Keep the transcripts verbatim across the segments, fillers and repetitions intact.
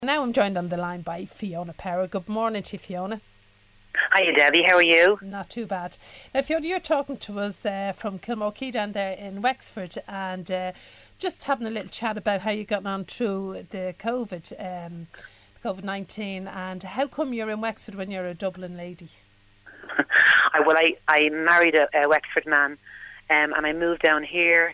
Now I'm joined on the line by Fiona Power. Good morning to you, Fiona. Hiya, Debbie. How are you? Not too bad. Now, Fiona, you're talking to us uh, from Kilmokey down there in Wexford, and uh, just having a little chat about how you got on through the COVID, um, COVID nineteen, and how come you're in Wexford when you're a Dublin lady? I, well, I, I married a, a Wexford man, um, and I moved down here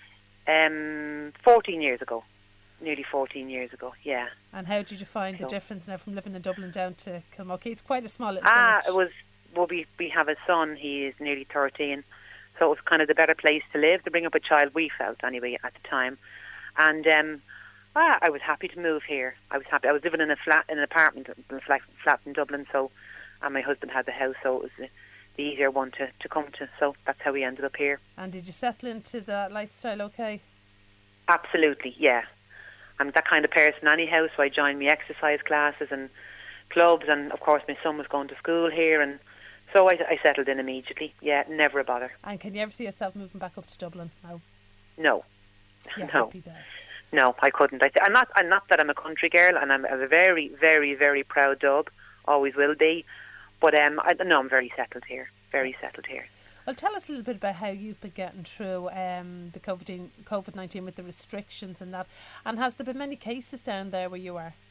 um, fourteen years ago. Nearly fourteen years ago, yeah. And how did you find so, the difference now from living in Dublin down to Kilmokey? It's quite a small little ah, village. it was, well, we, we have a son, he is nearly thirteen, so it was kind of the better place to live, to bring up a child, we felt anyway, at the time. And um, ah, I was happy to move here. I was happy. I was living in a flat, in an apartment, in a flat, flat in Dublin, so, and my husband had the house, so it was the, the easier one to, to come to, so that's how we ended up here. And did you settle into that lifestyle okay? Absolutely, yeah. I'm that kind of person anyhow, so I joined my exercise classes and clubs, and of course my son was going to school here, and so I, I settled in immediately. Yeah, never a bother. And can you ever see yourself moving back up to Dublin now? No. You're no. happy there? No, I couldn't. I th- I'm not. I'm not that I'm a country girl, and I'm a very, very, very proud dog. Always will be. But um, I no, I'm very settled here. Very settled here. Well, tell us a little bit about how you've been getting through um, the COVID nineteen with the restrictions and that. And has there been many cases down there where you are?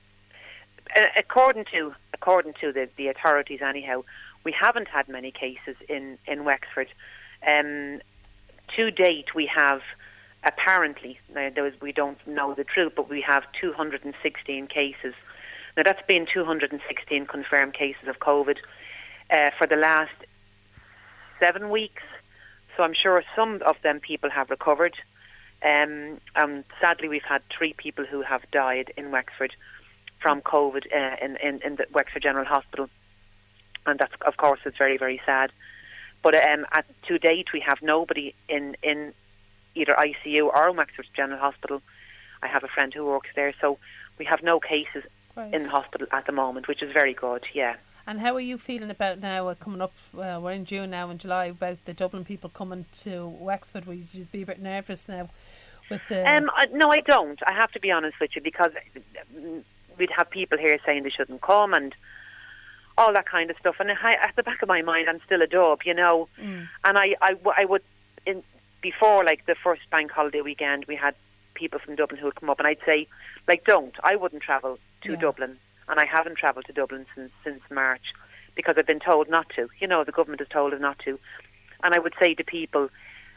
Uh, according to according to the, the authorities, anyhow, we haven't had many cases in in Wexford. Um, to date, we have apparently, now there was, we don't know the truth, but we have two hundred sixteen cases. Now that's been two hundred sixteen confirmed cases of COVID uh, for the last seven weeks, so I'm sure some of them people have recovered. Um, um, sadly, we've had three people who have died in Wexford from COVID uh, in, in, in the Wexford General Hospital, and that's, of course, it's very, very sad. But um, at, to date, we have nobody in, in either I C U or Wexford General Hospital. I have a friend who works there, so we have no cases Right. in the hospital at the moment, which is very good, yeah. And how are you feeling about now, uh, coming up, uh, we're in June now, in July, about the Dublin people coming to Wexford? Will you just be a bit nervous now with the... Um, I, no, I don't. I have to be honest with you, because we'd have people here saying they shouldn't come and all that kind of stuff. And I, at the back of my mind, I'm still a dub, you know. Mm. And I, I, I would, in, before like the first bank holiday weekend, we had people from Dublin who would come up, and I'd say, like, don't. I wouldn't travel to Yeah. Dublin. And I haven't travelled to Dublin since since March because I've been told not to. You know, the government has told us not to. And I would say to people,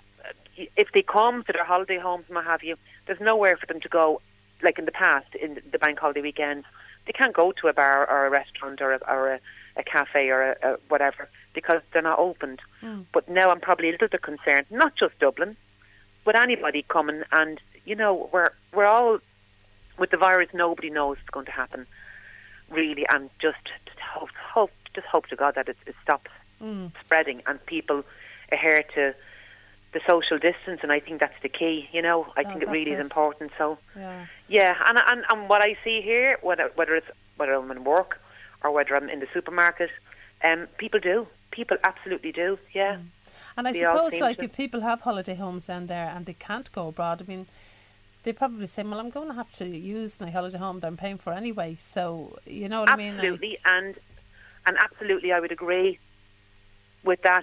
if they come to their holiday homes and what have you, there's nowhere for them to go, like in the past, in the bank holiday weekends. They can't go to a bar or a restaurant or a, or a, a cafe or a, a whatever because they're not opened. Mm. But now I'm probably a little bit concerned, not just Dublin, but anybody coming. And, you know, we're, we're all, with the virus, nobody knows what's going to happen. Really, and just, just hope, hope, just hope to God that it, it stops mm. spreading and people adhere to the social distance. And I think that's the key. You know, I Oh, think it really that's is it. important. So, Yeah. yeah, and, and and what I see here, whether whether it's whether I'm in work or whether I'm in the supermarket, um, people do, people absolutely do. Yeah. Mm. And I They all suppose, seem like, to. if people have holiday homes down there and they can't go abroad, I mean, they probably say, well, I'm going to have to use my holiday home that I'm paying for anyway. So, you know what Absolutely, I mean? Like, and and absolutely, I would agree with that.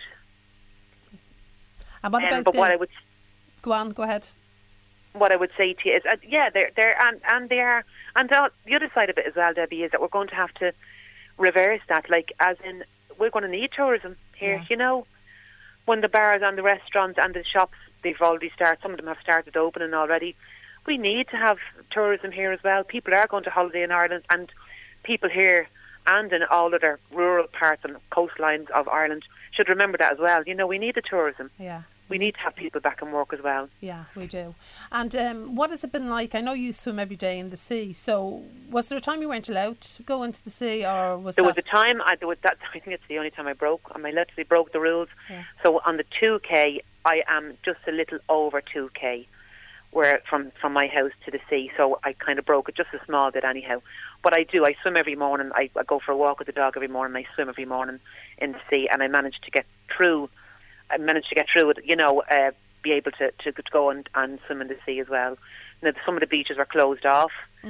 and what Um, about but the... what I would Go on, go ahead. what I would say to you is, uh, yeah, they're they're and and they are, and the, the other side of it as well, Debbie, is that we're going to have to reverse that. Like, as in, we're going to need tourism here. Yeah. You know, when the bars and the restaurants and the shops, they've already started. Some of them have started opening already. We need to have tourism here as well. People are going to holiday in Ireland, and people here and in all other rural parts and coastlines of Ireland should remember that as well. You know, we need the tourism. Yeah. We need to have people back in work as well. Yeah, we do. And um, what has it been like? I know you swim every day in the sea. So was there a time you weren't allowed to go into the sea, or was There that... was a time, I, there was that, I think it's the only time I broke, I literally broke the rules. Yeah. So on the two K, I am just a little over two K. Where from, from my house to the sea, so I kind of broke it just a small bit anyhow. But I do, I swim every morning, I, I go for a walk with the dog every morning, I swim every morning in the sea, and I managed to get through, I managed to get through it, you know, uh, be able to, to, to go and, and swim in the sea as well. Now, some of the beaches were closed off, Mm.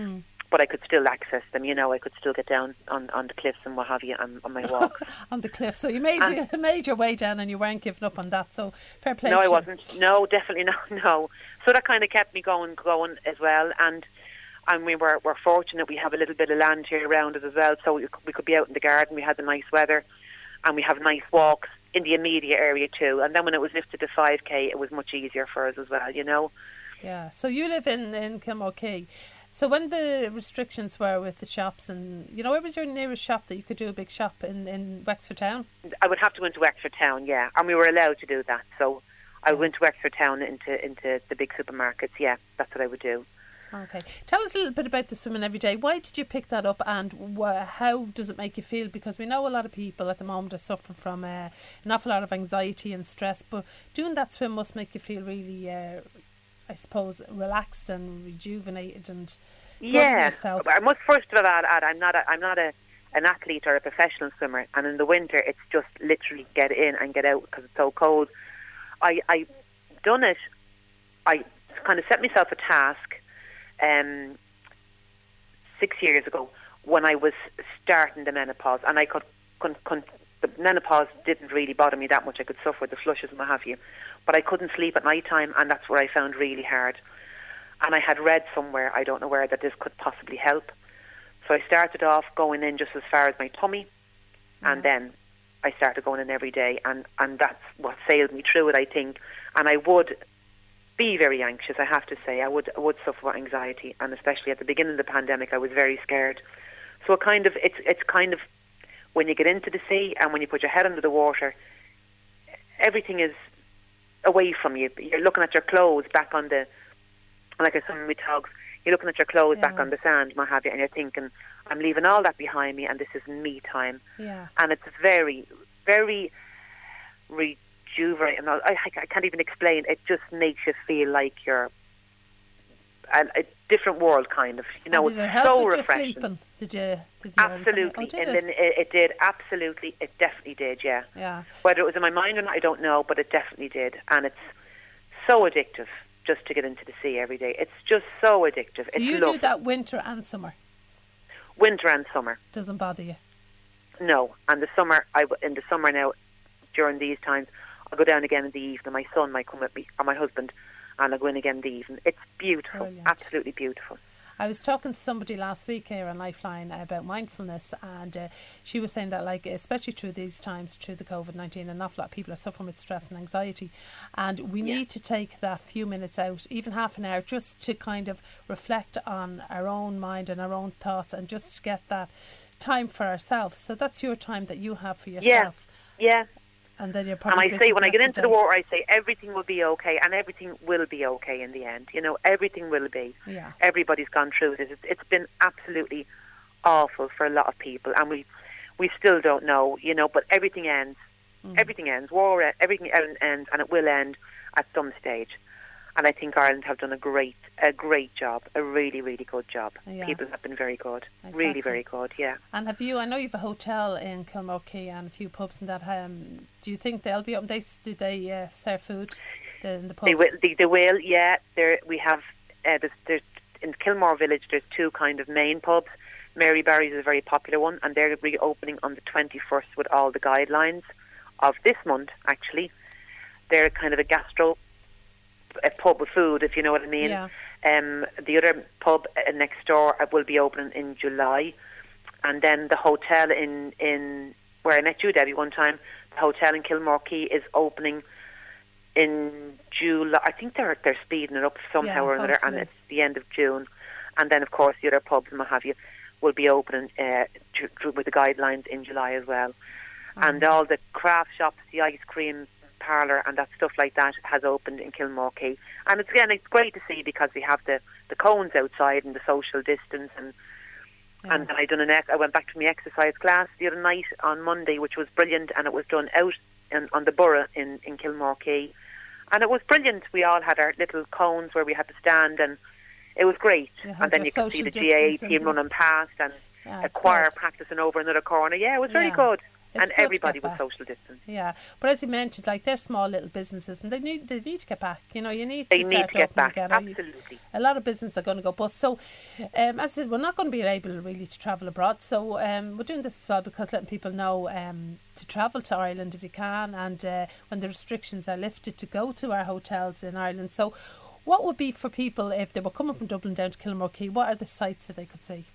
but I could still access them. You know, I could still get down on, on the cliffs and what have you on, on my walks. On the cliff. So you made and, you made your way down, and you weren't giving up on that. So fair play. No, to I you. wasn't. No, definitely not. No. So that kind of kept me going, going as well. And and we were we're fortunate. We have a little bit of land here around us as well, so we, we could be out in the garden. We had the nice weather, and we have nice walks in the immediate area too. And then when it was lifted to five K, it was much easier for us as well. You know. Yeah. So you live in in Kilmorkey. So when the restrictions were with the shops, and you know, where was your nearest shop that you could do a big shop in, in Wexford Town? I would have to go into Wexford Town, yeah, and we were allowed to do that. So I went to Wexford Town into into the big supermarkets. Yeah, that's what I would do. Okay, tell us a little bit about the Swimming Every Day. Why did you pick that up, and wh- how does it make you feel? Because we know a lot of people at the moment are suffering from uh, an awful lot of anxiety and stress, but doing that swim must make you feel really. Uh, I suppose relaxed and rejuvenated and yeah. yourself. I must first of all add, add I'm not a, I'm not a an athlete or a professional swimmer, and in the winter it's just literally get in and get out because it's so cold. I I done it. I kind of set myself a task um, six years ago when I was starting the menopause, and I could, could, could the menopause didn't really bother me that much. I could suffer with the flushes and what have you. But I couldn't sleep at night time, and that's where I found really hard. And I had read somewhere, I don't know where, that this could possibly help. So I started off going in just as far as my tummy, yeah. and then I started going in every day, and, and that's what sailed me through it, I think. And I would be very anxious, I have to say. I would I would suffer with anxiety, and especially at the beginning of the pandemic, I was very scared. So it kind of it's it's kind of when you get into the sea and when you put your head under the water, everything is away from you. You're looking at your clothes back on the, like I said with dogs, you're looking at your clothes yeah. back on the sand, what have you, and you're thinking, I'm leaving all that behind me, and this is me time. Yeah. And it's very, very rejuvenating. I, I can't even explain. It just makes you feel like you're a, a different world, kind of. You know, and did it it's help so with refreshing. Your sleeping? Did you? Did you absolutely, oh, did and it? then it, it did. Absolutely, it definitely did. Yeah. Yeah. Whether it was in my mind or not, I don't know, but it definitely did, and it's so addictive just to get into the sea every day. It's just so addictive. So it's you lovely. do that winter and summer? Winter and summer. Doesn't bother you? No, and the summer, I in the summer now, during these times, I'll go down again in the evening. My son might come with me, or my husband, and I'll go in again in the evening. It's beautiful, Brilliant. Absolutely beautiful. I was talking to somebody last week here on Lifeline about mindfulness, and uh, she was saying that, like, especially through these times, through the COVID nineteen, an awful lot of people are suffering with stress and anxiety, and we yeah. need to take that few minutes out, even half an hour, just to kind of reflect on our own mind and our own thoughts, and just get that time for ourselves. So that's your time that you have for yourself. Yeah, yeah. And then you're and probably I say, when I get into the the water, I say everything will be okay, and everything will be okay in the end. You know, everything will be. Yeah. Everybody's gone through this. It's, it's been absolutely awful for a lot of people, and we we still don't know. You know, but everything ends. Mm. Everything ends. War. Everything ends, and it will end at some stage. And I think Ireland have done a great, a great job, a really, really good job. Yeah. People have been very good, exactly. really, very good. Yeah. And have you? I know you've a hotel in Kilmorkey and a few pubs and that. Um, do you think they'll be open? They do they uh, serve food the, in the pubs? They will. They, they will. Yeah. There we have. Uh, there's, there's in Kilmore Village. There's two kind of main pubs. Mary Barry's is a very popular one, and they're reopening on the twenty-first with all the guidelines of this month. Actually, they're kind of a gastro. A pub with food, if you know what I mean. Yeah. Um, the other pub uh, next door uh, will be opening in July, and then the hotel in, in where I met you, Debbie, one time, the hotel in Kilmorkey is opening in July. I think they're they're speeding it up somehow yeah, or another, hopefully. and it's the end of June. And then, of course, the other pubs and what have you will be opening uh, tr- tr- with the guidelines in July as well. Mm. And all the craft shops, the ice cream parlour and that stuff like that has opened in Kilmorkey, and it's again it's great to see because we have the, the cones outside and the social distance, and yeah. and then I done an ex- I went back to my exercise class the other night on Monday, which was brilliant, and it was done out in, on the borough in in Kilmorkey, and it was brilliant. We all had our little cones where we had to stand, and it was great. And then you could see the G A A team running past, and yeah, a choir good. practicing over another corner. Yeah, it was very yeah. good. and everybody was social distance. Yeah, but as you mentioned, like they're small little businesses, and they need they need to get back. You know, you need they to need start to get back. Again. Absolutely, a lot of businesses are going to go bust. So, um, as I said, we're not going to be able really to travel abroad. So, um, we're doing this as well because letting people know um to travel to Ireland if you can, and uh, when the restrictions are lifted, to go to our hotels in Ireland. So, what would be for people if they were coming from Dublin down to Kilmorkey? What are the sites that they could see?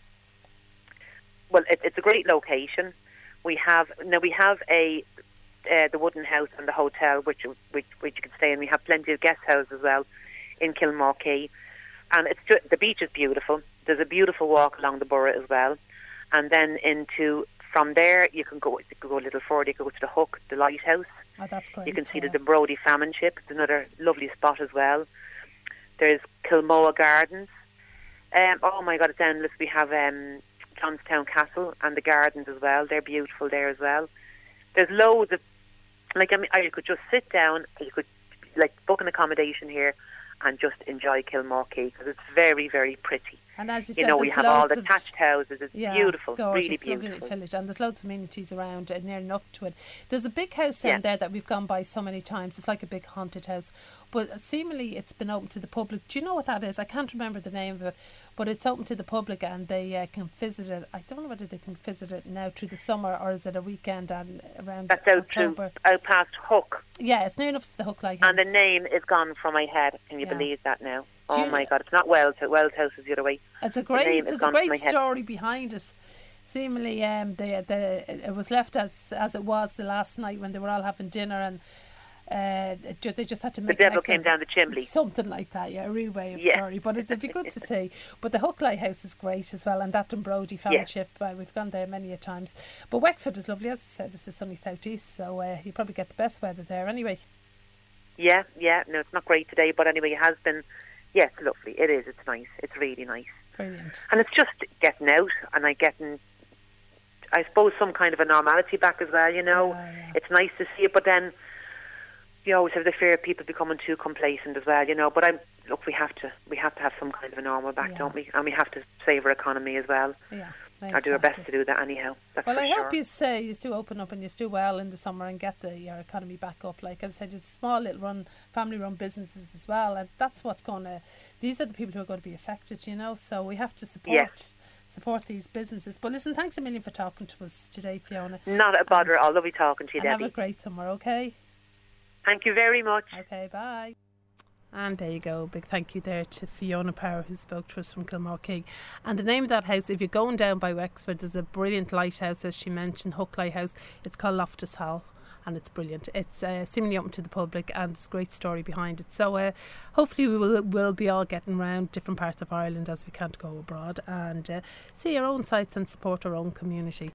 Well, it, it's a great location. We have now we have a uh, the wooden house and the hotel, which which which you can stay in. We have plenty of guest houses as well in Kilmorkey, and it's ju- the beach is beautiful. There's a beautiful walk along the borough as well, and then into from there you can go you can go a little further. You can go to the Hook, the lighthouse. Oh, that's great. You can see yeah. the Brody Famine Ship. It's another lovely spot as well. There's Kilmoa Gardens. Um, oh my God, it's endless. We have um, Johnstown Castle and the gardens as well. They're beautiful there as well. There's loads of, like, I mean, you could just sit down, you could, like, book an accommodation here and just enjoy Kilmorkey because it's very, very pretty. And as you, you said, know, we have all the of, thatched houses. It's yeah, beautiful, it's gorgeous, really beautiful. Village, and there's loads of amenities around and near enough to it. There's a big house down yeah. there that we've gone by so many times. It's like a big haunted house, but seemingly it's been open to the public. Do you know what that is? I can't remember the name of it, but it's open to the public and they uh, can visit it. I don't know whether they can visit it now through the summer or is it a weekend and around That's out October. to out past Hook. Yeah, it's near enough to the Hook Lighthouse. And the name is gone from my head. Can you yeah. believe that now? Oh you, my God, it's not Wells. Wells House is the other way. It's a great, it's a great story behind it. Seemingly, um, the the it was left as as it was the last night when they were all having dinner, and uh, it just, they just had to make the devil came down the chimney, something like that. Yeah, a real way of yeah. story, but it'd be good to see. But the Hook Lighthouse is great as well, and that Dunbrody Famine yeah. Ship. Uh, we've gone there many a times. But Wexford is lovely, as I said. This is sunny southeast, so uh, you probably get the best weather there anyway. Yeah, yeah. No, it's not great today, but anyway, it has been. Yeah, it's lovely. It is. It's nice. It's really nice. Brilliant. And it's just getting out and I getting, I suppose, some kind of a normality back as well, you know. Yeah, yeah. It's nice to see it, but then you always have the fear of people becoming too complacent as well, you know. But I'm look, we have to we have to have some kind of a normal back, yeah. don't we? And we have to save our economy as well. Yeah. Exactly. Or do our best to do that anyhow. That's well, for I sure. hope you say you do open up and you do well in the summer and get the your economy back up. Like I said, it's small little run, family run businesses as well, and that's what's going to. These are the people who are going to be affected, you know. So we have to support yeah. support these businesses. But listen, thanks a million for talking to us today, Fiona. Not a bother. I'll love you talking to you, and Debbie. Have a great summer. Okay. Thank you very much. Okay. Bye. And there you go. Big thank you there to Fiona Power who spoke to us from Kilmorkey. And the name of that house, if you're going down by Wexford, there's a brilliant lighthouse, as she mentioned, Hook Lighthouse. It's called Loftus Hall and it's brilliant. It's uh, seemingly open to the public and there's a great story behind it. So uh, hopefully we will will be all getting around different parts of Ireland as we can't go abroad and uh, see our own sites and support our own community.